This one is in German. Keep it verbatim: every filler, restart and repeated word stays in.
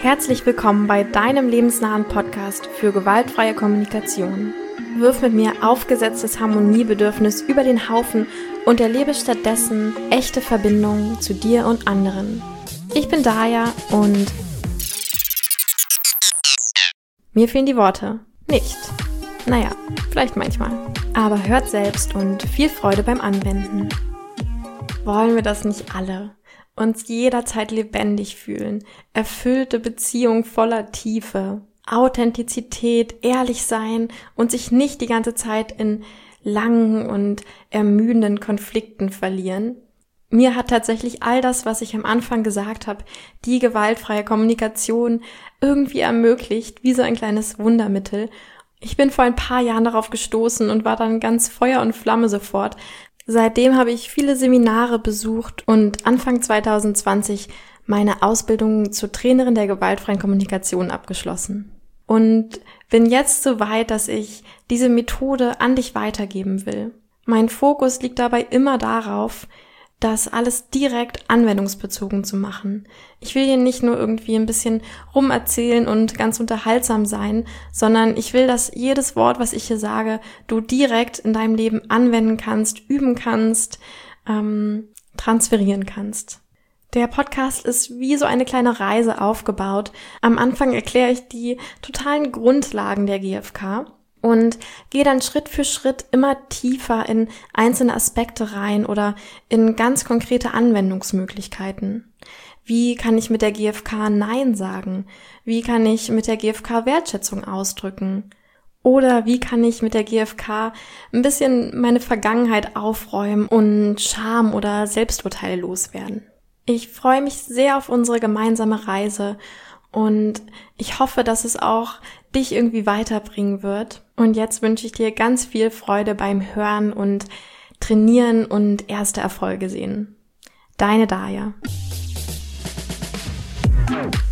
Herzlich willkommen bei deinem lebensnahen Podcast für gewaltfreie Kommunikation. Wirf mit mir aufgesetztes Harmoniebedürfnis über den Haufen und erlebe stattdessen echte Verbindungen zu dir und anderen. Ich bin Daya und mir fehlen die Worte. Nicht. Naja, vielleicht manchmal. Aber hört selbst und viel Freude beim Anwenden. Wollen wir das nicht alle? Uns jederzeit lebendig fühlen, erfüllte Beziehung voller Tiefe, Authentizität, ehrlich sein und sich nicht die ganze Zeit in langen und ermüdenden Konflikten verlieren. Mir hat tatsächlich all das, was ich am Anfang gesagt habe, die gewaltfreie Kommunikation irgendwie ermöglicht, wie so ein kleines Wundermittel. Ich bin vor ein paar Jahren darauf gestoßen und war dann ganz Feuer und Flamme sofort. Seitdem habe ich viele Seminare besucht und Anfang zwanzig zwanzig meine Ausbildung zur Trainerin der gewaltfreien Kommunikation abgeschlossen. Und bin jetzt so weit, dass ich diese Methode an dich weitergeben will. Mein Fokus liegt dabei immer darauf, das alles direkt anwendungsbezogen zu machen. Ich will dir nicht nur irgendwie ein bisschen rumerzählen und ganz unterhaltsam sein, sondern ich will, dass jedes Wort, was ich hier sage, du direkt in deinem Leben anwenden kannst, üben kannst, ähm, transferieren kannst. Der Podcast ist wie so eine kleine Reise aufgebaut. Am Anfang erkläre ich die totalen Grundlagen der G F K. Und gehe dann Schritt für Schritt immer tiefer in einzelne Aspekte rein oder in ganz konkrete Anwendungsmöglichkeiten. Wie kann ich mit der G F K Nein sagen? Wie kann ich mit der G F K Wertschätzung ausdrücken? Oder wie kann ich mit der G F K ein bisschen meine Vergangenheit aufräumen und Scham oder Selbsturteile loswerden? Ich freue mich sehr auf unsere gemeinsame Reise und ich hoffe, dass es auch dich irgendwie weiterbringen wird. Und jetzt wünsche ich dir ganz viel Freude beim Hören und Trainieren und erste Erfolge sehen. Deine Daya.